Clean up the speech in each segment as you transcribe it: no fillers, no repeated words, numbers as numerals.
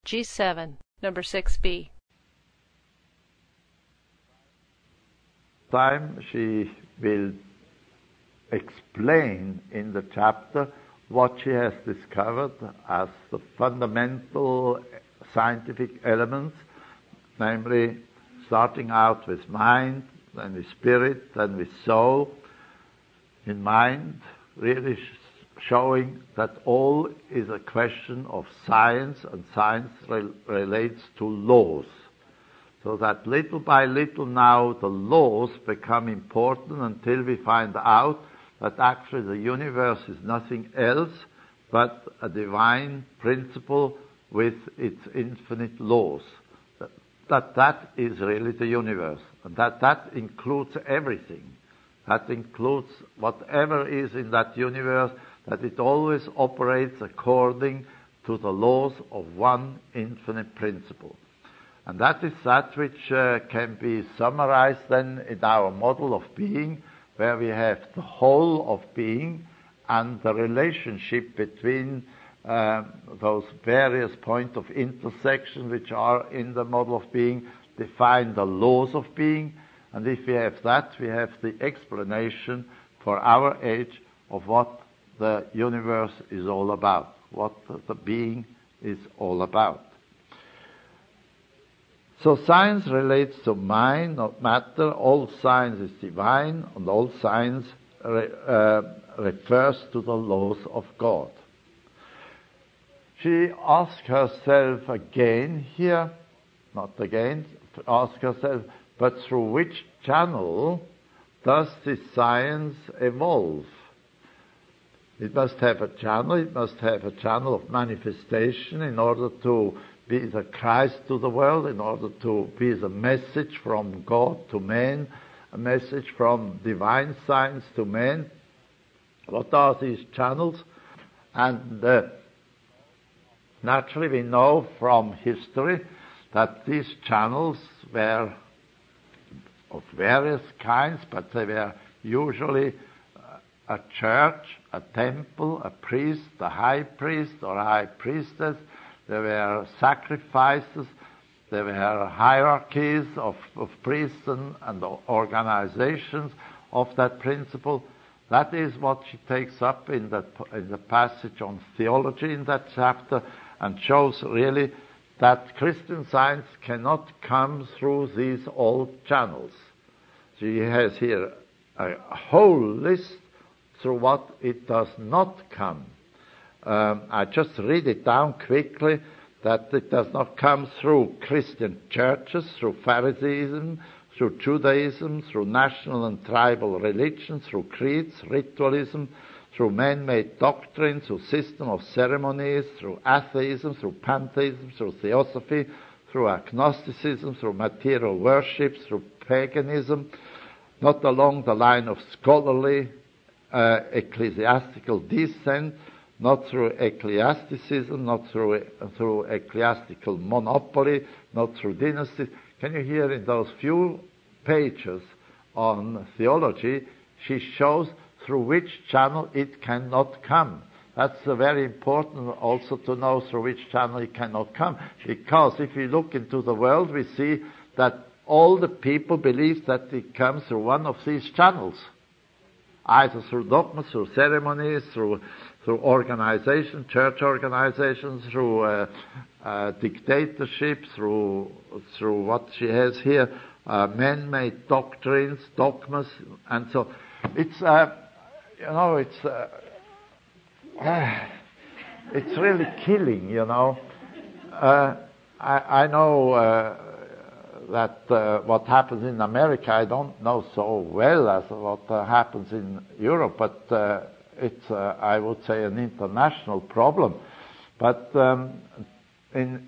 G7, number 6B. Time she will explain in the chapter what she has discovered as the fundamental scientific elements, namely starting out with mind, then with spirit, then with soul. In mind, really showing that all is a question of science, and science relates to laws. So that little by little now the laws become important until we find out that actually the universe is nothing else but a divine principle with its infinite laws. That is really the universe, and that includes everything. That includes whatever is in that universe, that it always operates according to the laws of one infinite principle. And that is that which can be summarized then in our model of being, where we have the whole of being and the relationship between those various points of intersection which are in the model of being, define the laws of being. And if we have that, we have the explanation for our age of what the universe is all about, what the being is all about. So science relates to mind, not matter. All science is divine, and all science refers to the laws of God. She asks herself again here, not again, ask herself, but through which channel does this science evolve? It must have a channel. It must have a channel of manifestation in order to be the Christ to the world, in order to be the message from God to man, a message from divine science to man. What are these channels? And naturally we know from history that these channels were of various kinds, but they were usually a church, a temple, a priest, a high priest or a high priestess. There were sacrifices, there were hierarchies of priests and organizations of that principle. That is what she takes up in the passage on theology in that chapter, and shows really that Christian Science cannot come through these old channels. She has here a whole list through what it does not come. I just read it down quickly, that it does not come through Christian churches, through Phariseeism, through Judaism, through national and tribal religions, through creeds, ritualism, through man-made doctrine, through system of ceremonies, through atheism, through pantheism, through theosophy, through agnosticism, through material worship, through paganism, not along the line of scholarly ecclesiastical descent, not through ecclesiasticism, not through ecclesiastical monopoly, not through dynasties. Can you hear in those few pages on theology, she shows through which channel it cannot come. That's very important also to know through which channel it cannot come, because if we look into the world, we see that all the people believe that it comes through one of these channels, either through dogmas, through ceremonies, through organization, church organizations, through dictatorship, through what she has here, man-made doctrines, dogmas, and so it's it's really killing, I know that what happens in America, I don't know so well as what happens in Europe, but it's, I would say, an international problem. But in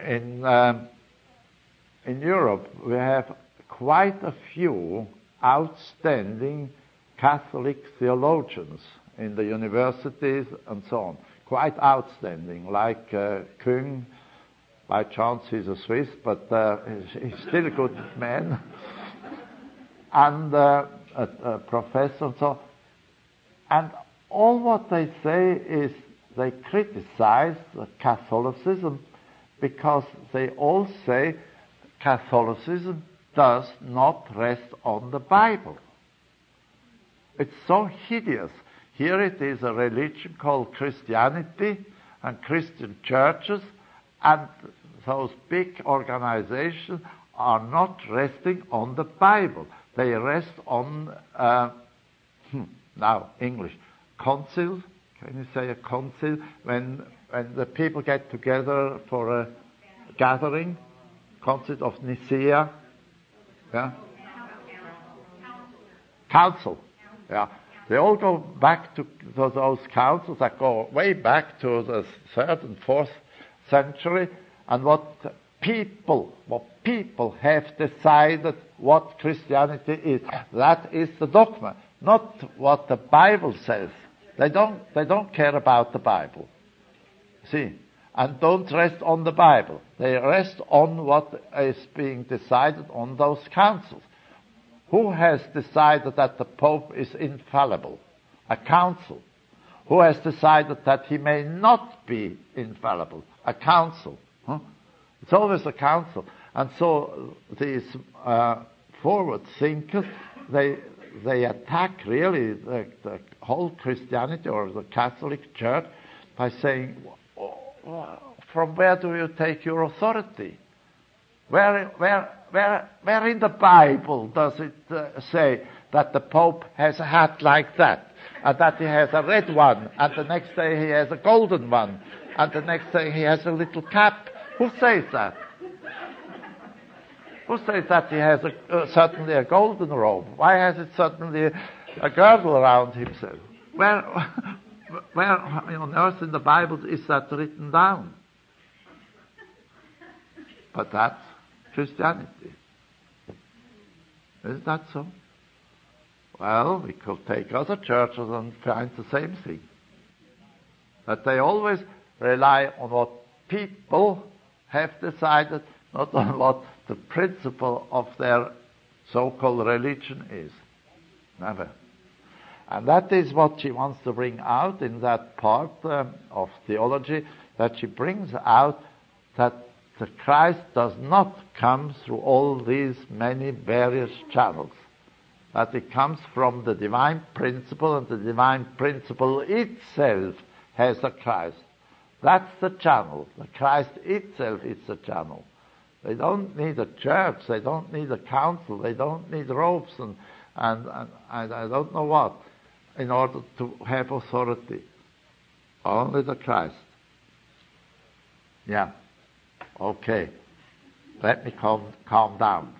Europe, we have quite a few outstanding Catholic theologians in the universities and so on. Quite outstanding, like Küng. By chance he's a Swiss, but he's still a good man. And a professor and so on. And all what they say is they criticize Catholicism, because they all say Catholicism does not rest on the Bible. It's so hideous. Here it is a religion called Christianity and Christian churches, and those big organizations are not resting on the Bible. They rest on, now English, concil. Can you say a concil? When the people get together for a gathering, Council of Nicaea, yeah? Council, yeah. They all go back to those councils that go way back to the 3rd and 4th century, and what people have decided what Christianity is. That is the dogma, not what the Bible says. They don't care about the Bible. See? And don't rest on the Bible. They rest on what is being decided on those councils. Who has decided that the Pope is infallible? A council. Who has decided that he may not be infallible? A council. Huh? It's always a council. And so these forward thinkers, they attack really the whole Christianity or the Catholic Church by saying, from where do you take your authority? Where in the Bible does it say that the Pope has a hat like that, and that he has a red one, and the next day he has a golden one, and the next day he has a little cap? Who says that? Who says that he has suddenly a golden robe? Why has it suddenly a girdle around himself? Where on earth in the Bible is that written down? But that's Christianity. Isn't that so? Well, we could take other churches and find the same thing. That they always rely on what people have decided, not on what the principle of their so-called religion is. Never. And that is what she wants to bring out in that part of theology, that she brings out that the Christ does not come through all these many various channels. That it comes from the divine principle, and the divine principle itself has a Christ. That's the channel. The Christ itself is the channel. They don't need a church, they don't need a council, they don't need ropes and I don't know what in order to have authority. Only the Christ. Yeah. Okay. Let me calm down.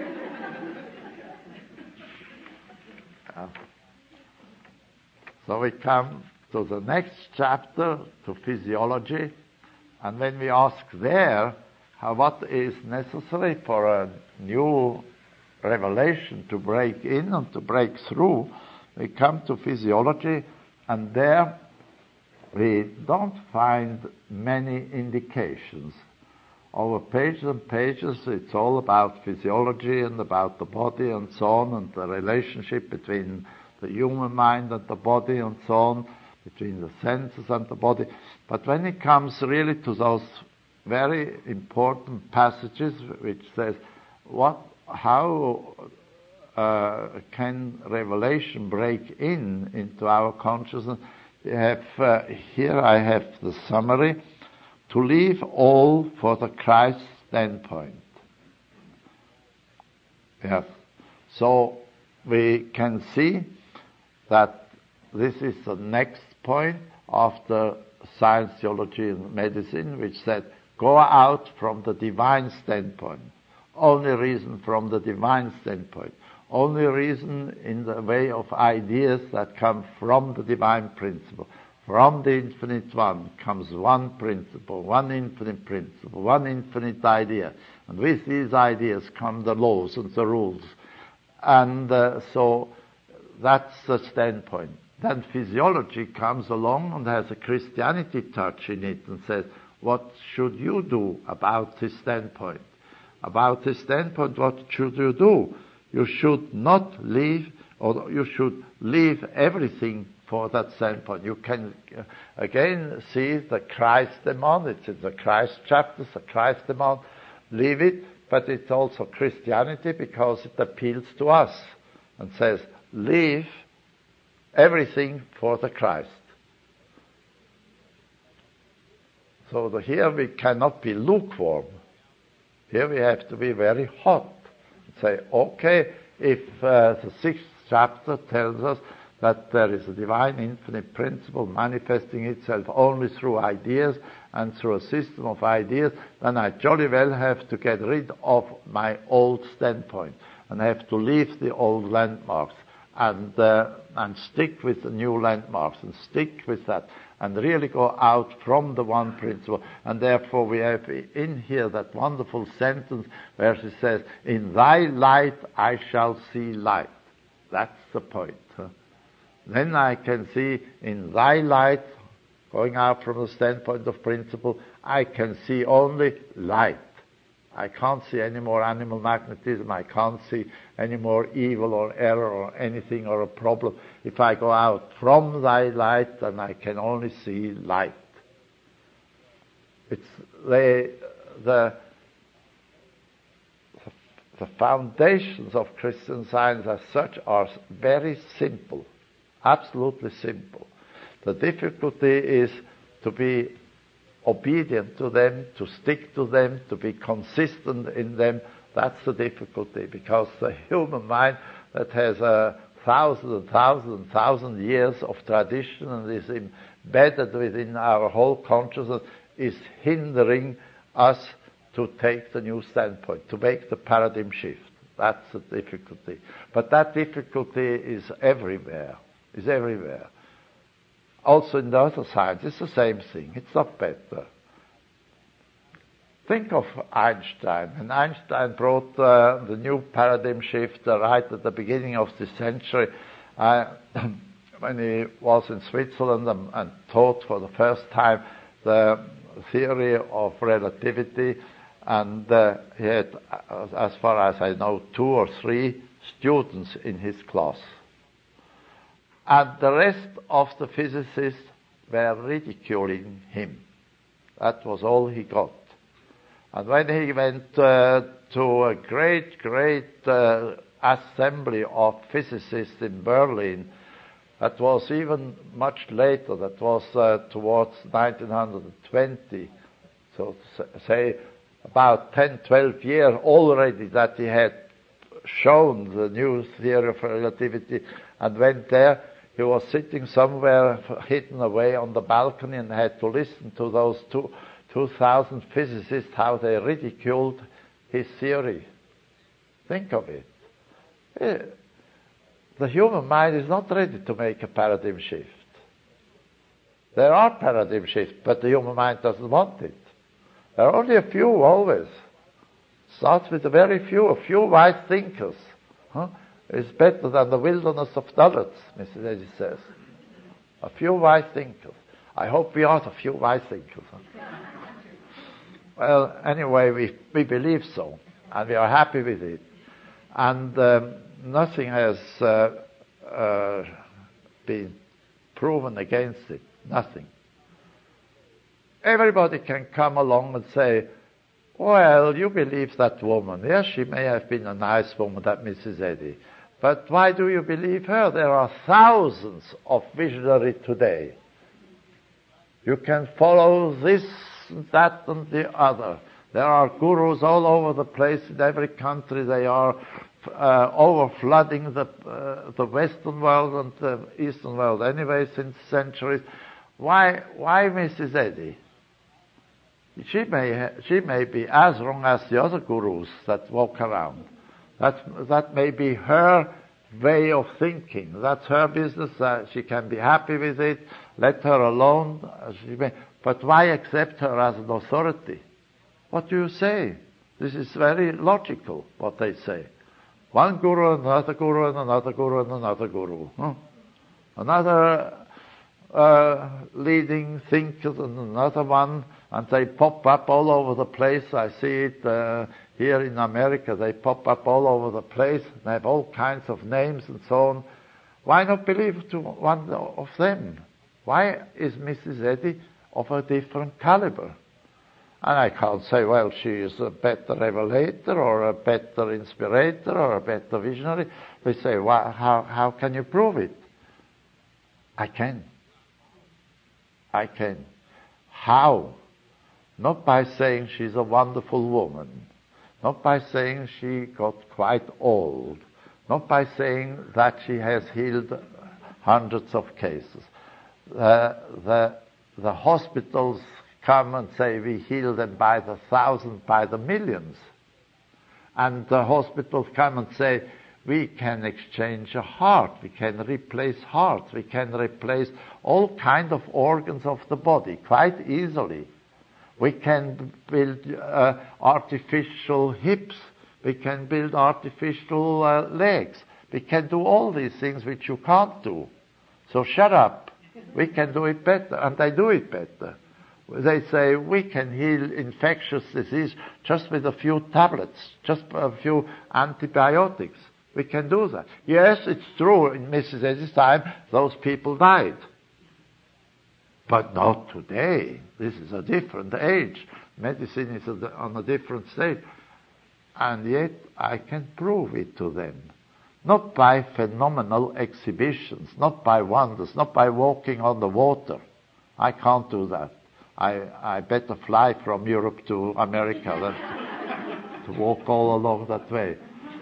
So we come to the next chapter, to physiology, and when we ask there what is necessary for a new revelation to break in and to break through, we come to physiology, and there we don't find many indications. Over pages and pages, it's all about physiology and about the body and so on, and the relationship between the human mind and the body and so on, between the senses and the body. But when it comes really to those very important passages which says, how can revelation break into our consciousness? Here I have the summary: to leave all for the Christ standpoint. Yes. So we can see that this is the next point after science, theology, and medicine, which said, go out from the divine standpoint. Only reason from the divine standpoint. Only reason in the way of ideas that come from the divine principle. From the infinite one comes one principle, one infinite principle, one infinite idea. And with these ideas come the laws and the rules. And so that's the standpoint. Then physiology comes along and has a Christianity touch in it and says, what should you do about this standpoint? About this standpoint, what should you do? You should not leave, or you should leave everything for that standpoint. You can again see the Christemon. It's in the Christ chapters, the Christemon. Leave it, but it's also Christianity because it appeals to us and says, leave everything for the Christ. So here we cannot be lukewarm. Here we have to be very hot. Say, okay, if the 6th chapter tells us that there is a divine infinite principle manifesting itself only through ideas and through a system of ideas, then I jolly well have to get rid of my old standpoint and have to leave the old landmarks and stick with the new landmarks and stick with that and really go out from the one principle. And therefore we have in here that wonderful sentence where she says, in thy light I shall see light. That's the point. Then I can see in thy light, going out from the standpoint of principle, I can see only light. I can't see any more animal magnetism. I can't see any more evil or error or anything or a problem. If I go out from thy light, then I can only see light. It's the foundations of Christian Science as such are very simple, absolutely simple. The difficulty is to be obedient to them, to stick to them, to be consistent in them. That's the difficulty, because the human mind that has 1,000 years of tradition and is embedded within our whole consciousness is hindering us to take the new standpoint, to make the paradigm shift. That's the difficulty. But that difficulty is everywhere, Also in the other science, it's the same thing. It's not better. Think of Einstein. And Einstein brought the new paradigm shift right at the beginning of the century when he was in Switzerland and taught for the first time the theory of relativity. And he had, as far as I know, 2 or 3 students in his class. And the rest of the physicists were ridiculing him. That was all he got. And when he went to a great assembly of physicists in Berlin, that was even much later, that was towards 1920, so say about 10, 12 years already that he had shown the new theory of relativity, and went there. He was sitting somewhere hidden away on the balcony and had to listen to those 2,000 physicists, how they ridiculed his theory. Think of it. The human mind is not ready to make a paradigm shift. There are paradigm shifts, but the human mind doesn't want it. There are only a few always. Starts with a few wise thinkers. Is better than the wilderness of dullards, Mrs. Eddy says. A few wise thinkers. I hope we are the few wise thinkers. Well, anyway, we believe so, and we are happy with it. And nothing has been proven against it. Nothing. Everybody can come along and say, well, you believe that woman. Yes, she may have been a nice woman, that Mrs. Eddy. But why do you believe her? There are thousands of visionaries today. You can follow this, that, and the other. There are gurus all over the place in every country. They are over-flooding the Western world and the Eastern world anyway since centuries. Why Mrs. Eddy? She may be as wrong as the other gurus that walk around. That may be her way of thinking. That's her business. She can be happy with it. Let her alone. But why accept her as an authority? What do you say? This is very logical, what they say. One guru, another guru, and another guru, and another guru. Another leading thinkers and another one, and they pop up all over the place. I see it here in America. They pop up all over the place. They have all kinds of names and so on. Why not believe to one of them? Why is Mrs. Eddy of a different caliber? And I can't say, well, she is a better revelator or a better inspirator or a better visionary. They say, well, how can you prove it? I can. How? Not by saying she's a wonderful woman. Not by saying she got quite old. Not by saying that she has healed hundreds of cases. The hospitals come and say we heal them by the thousands, by the millions. And the hospitals come and say we can exchange a heart, we can replace hearts, we can replace all kinds of organs of the body quite easily. We can build artificial hips, we can build artificial legs, we can do all these things which you can't do. So shut up, we can do it better, and they do it better. They say we can heal infectious disease just with a few tablets, just a few antibiotics. We can do that. Yes, it's true, in Mrs. Eddy's time, those people died. But not today. This is a different age. Medicine is on a different stage. And yet I can prove it to them. Not by phenomenal exhibitions, not by wonders, not by walking on the water. I can't do that. I better fly from Europe to America than to walk all along that way.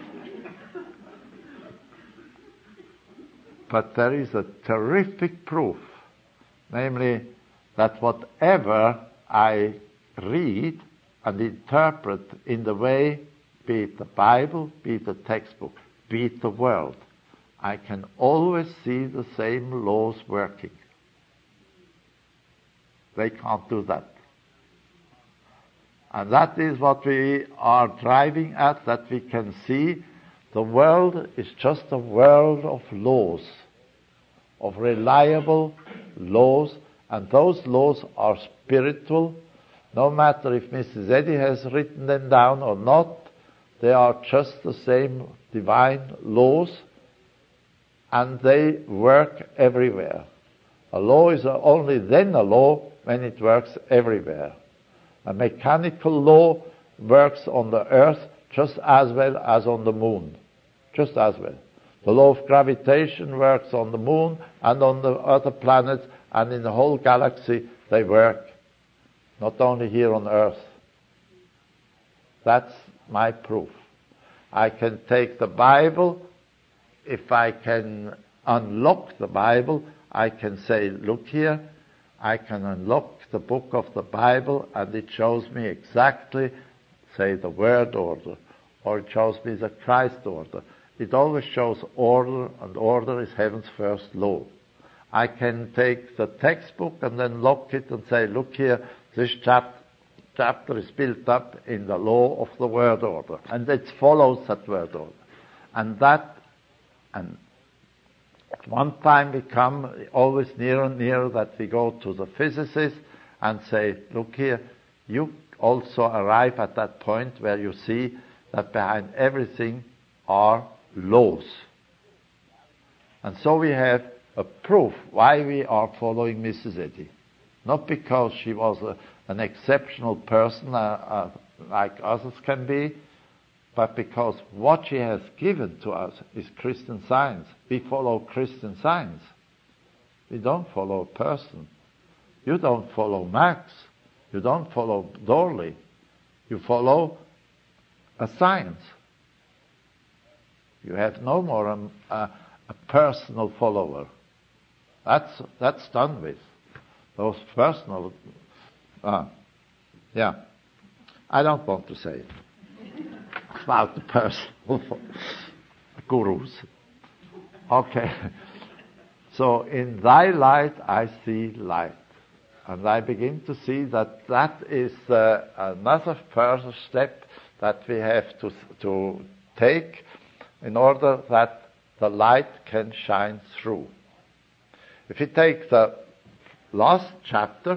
But there is a terrific proof, namely that whatever I read and interpret in the way, be it the Bible, be it the textbook, be it the world, I can always see the same laws working. They can't do that. And that is what we are driving at, that we can see the world is just a world of laws, of reliable laws, and those laws are spiritual. No matter if Mrs. Eddy has written them down or not, they are just the same divine laws, and they work everywhere. A law is only then a law when it works everywhere. A mechanical law works on the earth just as well as on the moon. Just as well. The law of gravitation works on the moon and on the other planets, and in the whole galaxy they work. Not only here on earth. That's my proof. I can take the Bible. If I can unlock the Bible, I can say, look here, I can unlock the book of the Bible, and it shows me exactly, say, the word order, or it shows me the Christ order. It always shows order, and order is heaven's first law. I can take the textbook and then lock it and say, look here, this chapter is built up in the law of the word order, and it follows that word order. And at one time we come always nearer and nearer that we go to the physicists and say, look here, you also arrive at that point where you see that behind everything are laws. And so we have a proof why we are following Mrs. Eddy. Not because she was an exceptional person like others can be, but because what she has given to us is Christian Science. We follow Christian Science. We don't follow a person. You don't follow Marx. You don't follow Dorley. You follow a science. You have no more a personal follower. That's done with. Those personal... yeah. I don't want to say it. About the personal gurus. Okay. So in thy light I see light. And I begin to see that that is another further step that we have to take in order that the light can shine through. If you take the last chapter,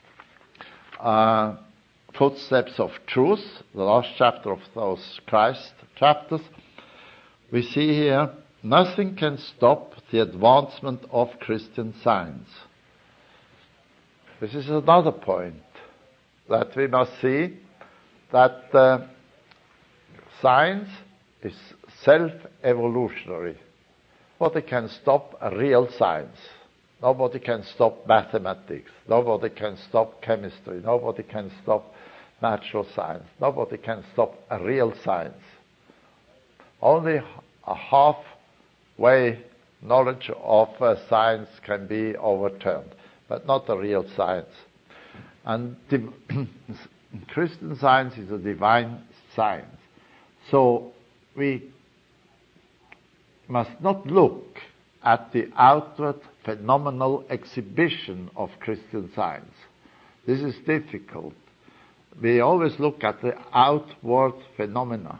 Footsteps of Truth, the last chapter of those Christ chapters, we see here nothing can stop the advancement of Christian Science. This is another point that we must see, that science is self-evolutionary. Nobody can stop a real science. Nobody can stop mathematics. Nobody can stop chemistry. Nobody can stop natural science. Nobody can stop a real science. Only a halfway knowledge of science can be overturned, but not a real science. And Christian Science is a divine science. So we must not look at the outward phenomenal exhibition of Christian Science. This is difficult. We always look at the outward phenomena.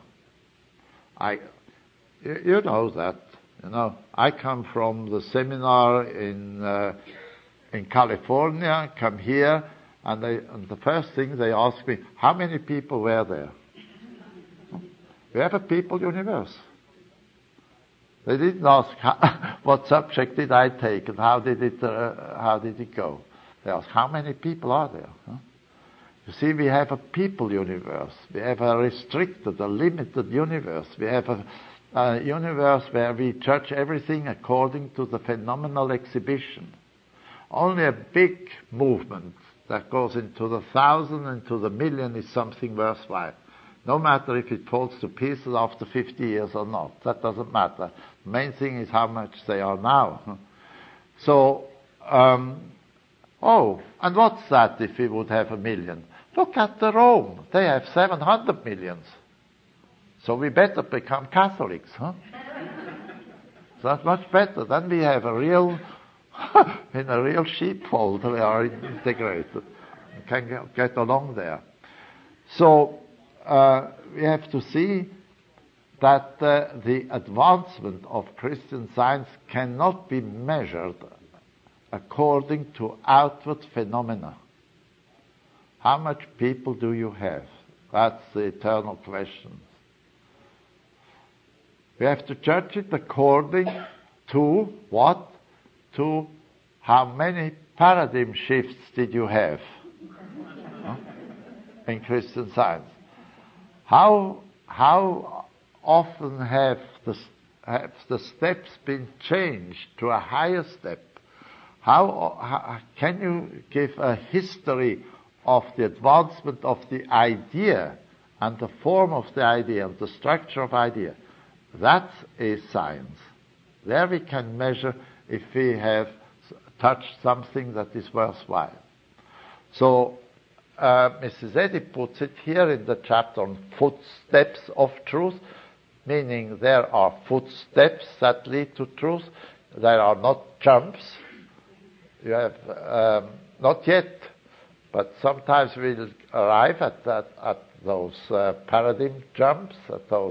You know that. I come from the seminar in California, come here, and the first thing they ask me, how many people were there? We have a people universe. They didn't ask what subject did I take and how did it go. They asked how many people are there. You see, we have a people universe. We have a restricted, a limited universe. We have a universe where we judge everything according to the phenomenal exhibition. Only a big movement that goes into the 1,000 and to the million is something worthwhile. No matter if it falls to pieces after 50 years or not. That doesn't matter. The main thing is how much they are now. So, and what's that if we would have 1 million? Look at the Rome. They have 700 millions. So we better become Catholics, huh? So that's much better. Then we have a real, in a real sheepfold we are integrated. We can get along there. So, we have to see that the advancement of Christian Science cannot be measured according to outward phenomena. How much people do you have? That's the eternal question. We have to judge it according to what? To how many paradigm shifts did you have in Christian Science? How often have the steps been changed to a higher step? How can you give a history of the advancement of the idea and the form of the idea and the structure of idea? That is science. There we can measure if we have touched something that is worthwhile. So Mrs. Eddy puts it here in the chapter on footsteps of truth, meaning there are footsteps that lead to truth. There are not jumps. You have not yet, but sometimes we'll arrive at those paradigm jumps, at those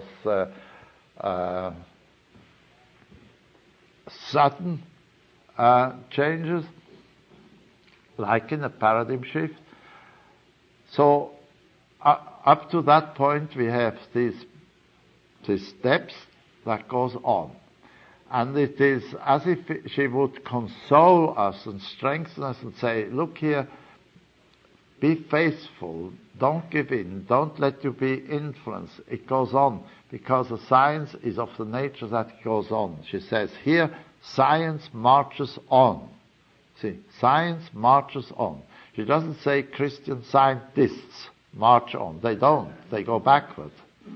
sudden changes, like in a paradigm shift. So up to that point we have these steps that goes on. And it is as if she would console us and strengthen us and say, look here, be faithful, don't give in, don't let you be influenced. It goes on, because the science is of the nature that it goes on. She says here, science marches on. See, science marches on. She doesn't say Christian scientists march on. They don't. They go backward.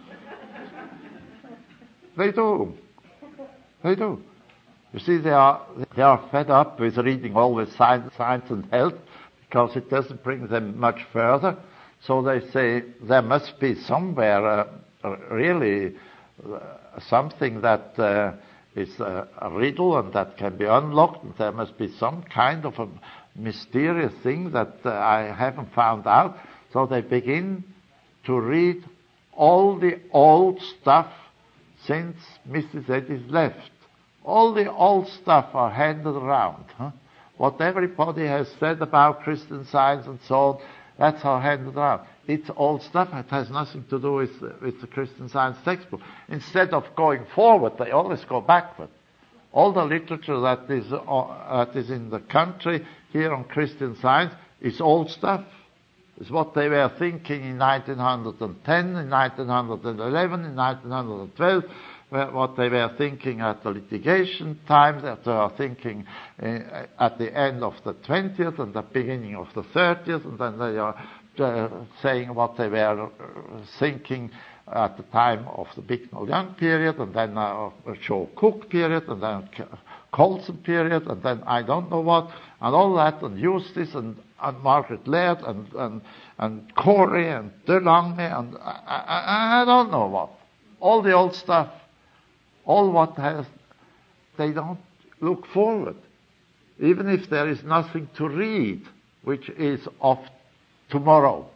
They do. They do. You see, they are fed up with reading always science and health, because it doesn't bring them much further. So they say there must be somewhere really something that is a riddle and that can be unlocked, and there must be some kind of a mysterious thing that I haven't found out. So they begin to read all the old stuff since Mrs. Eddy's left. All the old stuff are handed around. What everybody has said about Christian Science and so on, that's how handed around. it's old stuff. It has nothing to do with the Christian Science textbook. Instead of going forward, they always go backward. All the literature that is in the country here on Christian Science is old stuff. It's what they were thinking in 1910, in 1911, in 1912, what they were thinking at the litigation times, that they are thinking at the end of the 20th and the beginning of the 30th, and then they are saying what they were thinking at the time of the Bicknell-Young period, and then Shaw-Cook period, and then Colson period, and then I don't know what, and all that, and Eustace, and Margaret Laird, and Corey, and DeLonghi, and I don't know what. All the old stuff. All what has, they don't look forward. Even if there is nothing to read, which is of tomorrow.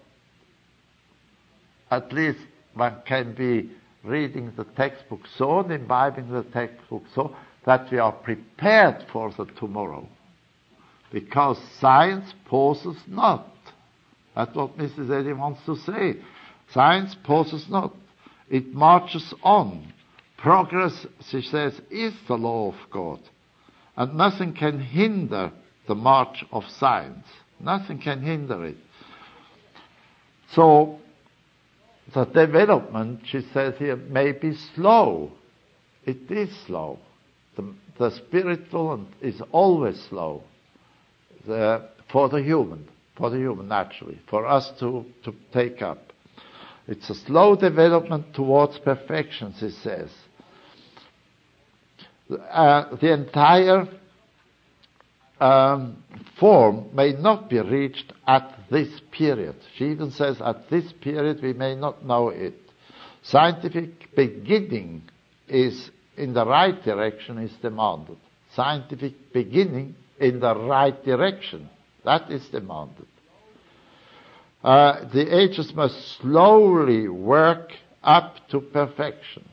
At least one can be reading the textbook so and imbibing the textbook so that we are prepared for the tomorrow. Because science pauses not. That's what Mrs. Eddy wants to say. Science pauses not. It marches on. Progress, she says, is the law of God. And nothing can hinder the march of science. Nothing can hinder it. So, the development, she says here, may be slow. It is slow. The spiritual is always slow for the human naturally, for us to take up. It's a slow development towards perfection, she says. The entire form may not be reached at this period. She even says at this period we may not know it. Scientific beginning is in the right direction is demanded. Scientific beginning in the right direction, that is demanded. The ages must slowly work up to perfection.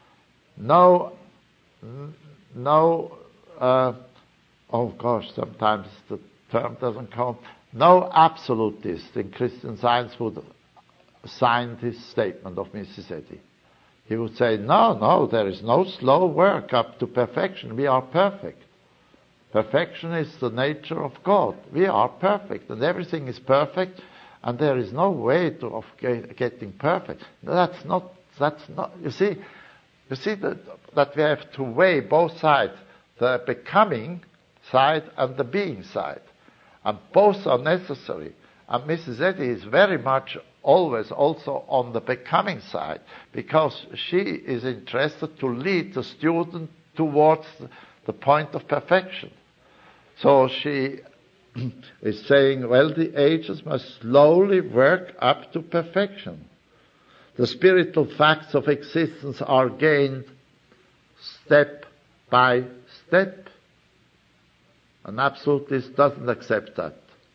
Sometimes the term doesn't come. No absolutist in Christian Science would sign this statement of Mrs. Eddy. He would say, no, there is no slow work up to perfection. We are perfect. Perfection is the nature of God. We are perfect, and everything is perfect, and there is no way of getting perfect. That's not. You see that we have to weigh both sides, the becoming side and the being side, and both are necessary. And Mrs. Eddy is very much always also on the becoming side, because she is interested to lead the student towards the point of perfection. So she is saying, well, the ages must slowly work up to perfection. The spiritual facts of existence are gained step by step. An absolutist doesn't accept that.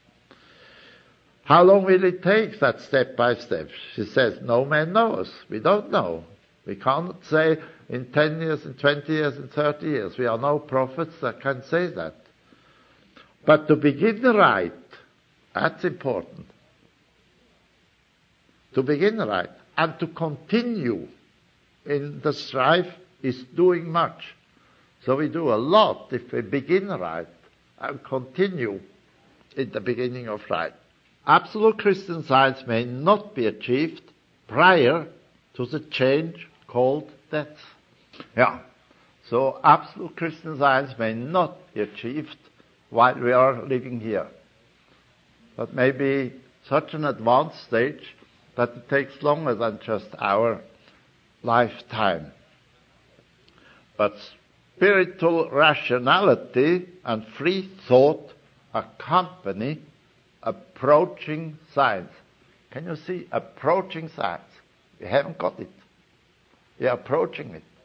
How long will it take, that step by step? She says, no man knows. We don't know. We can't say in 10 years, in 20 years, in 30 years. We are no prophets that can say that. But to begin right, that's important. To begin right and to continue in the strife is doing much. So we do a lot if we begin right and continue in the beginning of right. Absolute Christian Science may not be achieved prior to the change called death. Yeah. So absolute Christian Science may not be achieved while we are living here. But maybe such an advanced stage that it takes longer than just our lifetime. But spiritual rationality and free thought accompany approaching science. Can you see? Approaching science. We haven't got it. We are approaching it.